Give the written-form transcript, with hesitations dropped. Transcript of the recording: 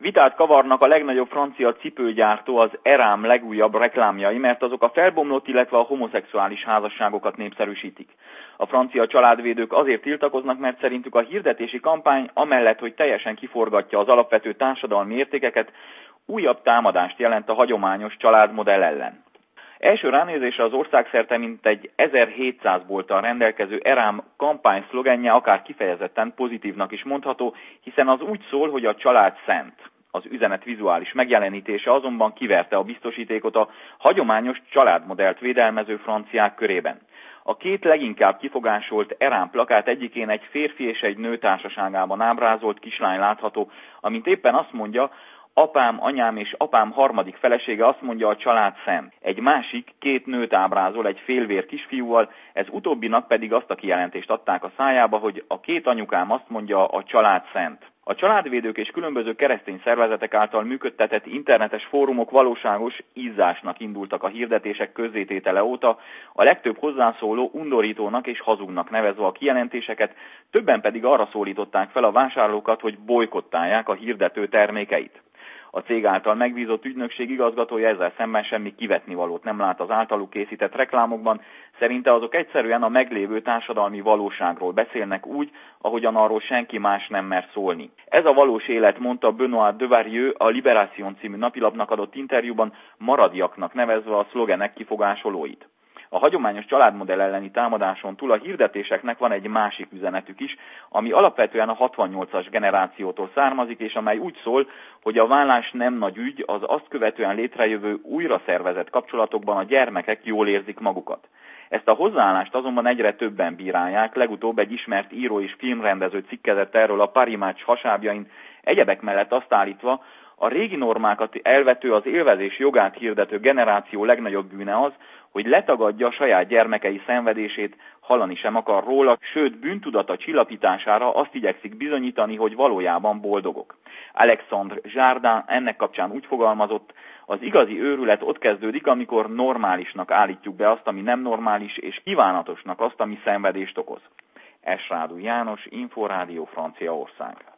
Vitát kavarnak a legnagyobb francia cipőgyártó, az Erám legújabb reklámjai, mert azok a felbomlott, illetve a homoszexuális házasságokat népszerűsítik. A francia családvédők azért tiltakoznak, mert szerintük a hirdetési kampány amellett, hogy teljesen kiforgatja az alapvető társadalmi értékeket, újabb támadást jelent a hagyományos családmodell ellen. Első ránézésre az országszerte mintegy 1700 bolttal rendelkező Erám kampányszlogenje akár kifejezetten pozitívnak is mondható, hiszen az úgy szól, hogy a család szent. Az üzenet vizuális megjelenítése azonban kiverte a biztosítékot a hagyományos családmodellt védelmező franciák körében. A két leginkább kifogásolt Erám plakát egyikén egy férfi és egy nő társaságában ábrázolt kislány látható, amint éppen azt mondja: apám, anyám és apám harmadik felesége, azt mondja, a család szent. Egy másik két nőt ábrázol egy félvér kisfiúval, ez utóbbinak pedig azt a kijelentést adták a szájába, hogy a két anyukám, azt mondja, a család szent. A családvédők és különböző keresztény szervezetek által működtetett internetes fórumok valóságos izzásnak indultak a hirdetések közzététele óta, a legtöbb hozzászóló undorítónak és hazugnak nevezve a kijelentéseket, többen pedig arra szólították fel a vásárlókat, hogy bojkottálják a hirdető termékeit. A cég által megbízott ügynökség igazgatója ezzel szemben semmi kivetnivalót nem lát az általuk készített reklámokban, szerinte azok egyszerűen a meglévő társadalmi valóságról beszélnek úgy, ahogyan arról senki más nem mer szólni. Ez a valós élet, mondta Benoît Devarieux a Libération című napilapnak adott interjúban, maradjaknak nevezve a szlogenek kifogásolóit. A hagyományos családmodell elleni támadáson túl a hirdetéseknek van egy másik üzenetük is, ami alapvetően a 68-as generációtól származik, és amely úgy szól, hogy a vállás nem nagy ügy, az azt követően létrejövő újra szervezett kapcsolatokban a gyermekek jól érzik magukat. Ezt a hozzáállást azonban egyre többen bírálják, legutóbb egy ismert író és filmrendező cikkezett erről a Paris Match hasábjain, egyebek mellett azt állítva: a régi normákat elvető, az élvezés jogát hirdető generáció legnagyobb bűne az, hogy letagadja a saját gyermekei szenvedését, hallani sem akar róla, sőt bűntudata csillapítására azt igyekszik bizonyítani, hogy valójában boldogok. Alexandre Jardin ennek kapcsán úgy fogalmazott: az igazi őrület ott kezdődik, amikor normálisnak állítjuk be azt, ami nem normális, és kívánatosnak azt, ami szenvedést okoz. Esrádú János, Inforádió, Franciaország.